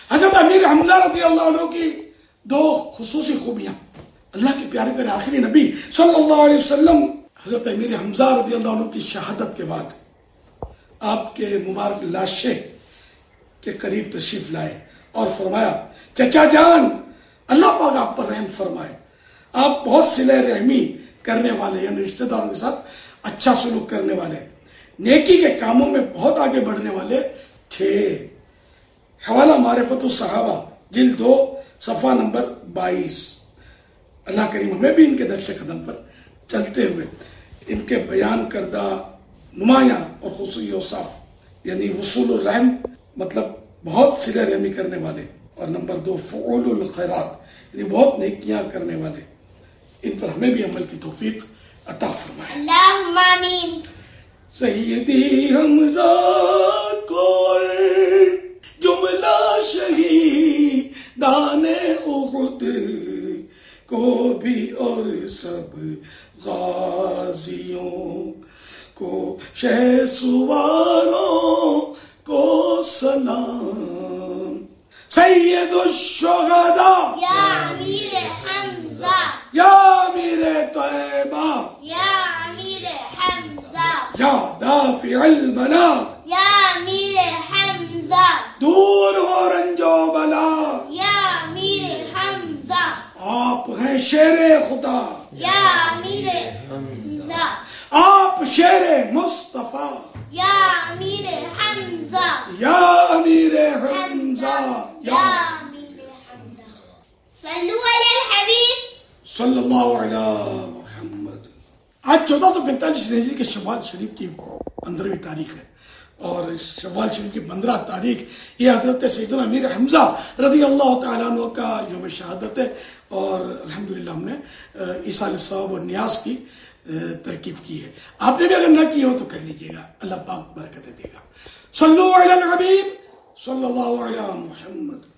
حضرت امیر حمزہ رضی اللہ عنہ کی دو خصوصی خوبیاں، اللہ کے پیارے پیارے آخری نبی صلی اللہ علیہ وسلم حضرت امیر حمزہ رضی اللہ عنہ کی شہادت کے بعد آپ کے مبارک لاشے کے قریب تشریف لائے اور فرمایا چچا جان اللہ پاک آپ پر رحم فرمائے، آپ بہت صلہ رحمی کرنے والے، یعنی رشتہ داروں کے ساتھ اچھا سلوک کرنے والے، نیکی کے کاموں میں بہت آگے بڑھنے والے تھے۔ حوالہ معرفت الصحابہ جلد 2 صفحہ نمبر 22۔ اللہ کریم ہمیں بھی ان کے نقش قدم پر چلتے ہوئے ان کے بیان کردہ نمایاں اور خصوصی اوصاف، یعنی وصول الرحم مطلب بہت صلہ رحمی کرنے والے، اور نمبر 2 فعول الخیرات یعنی بہت نیکیاں کرنے والے، ان پر ہمیں بھی عمل کی توفیق عطا فرمائے۔ اللہم آمین۔ سیدی حمزہ کو جملہ شہیدان احد کو بھی اور سب غازیوں کو، شہ سواروں کو سلام۔ سید الشہداء یا امیر حمزہ، یا امیر طیبہ، یا امیر حمزہ، یا دافع البلا، یا امیر حمزہ، دور ہو رنج و بلا، یا امیر حمزہ، آپ ہیں شیر خدا، یا امیر حمزہ، آپ شیر مصطفیٰ، یا امیر حمزہ، یا امیر حمزہ، یا امیر حمزہ۔ صلو علی الحبیب صلی اللہ علیہ محمد۔ آج 1445 ہجری کے شوال شریف کی 15ویں تاریخ ہے، اور شوال شریف کی 15 تاریخ یہ حضرت سیدنا امیر حمزہ رضی اللہ تعالیٰ عنہ کا یوم شہادت ہے، اور الحمدللہ ہم نے ایصال ثواب اور نیاز کی ترکیب کی ہے۔ آپ نے بھی اگر نہ کی ہو تو کر لیجئے گا، اللہ پاک برکتیں دے گا۔ صلو علی الحبیب صلی اللہ علیہ محمد۔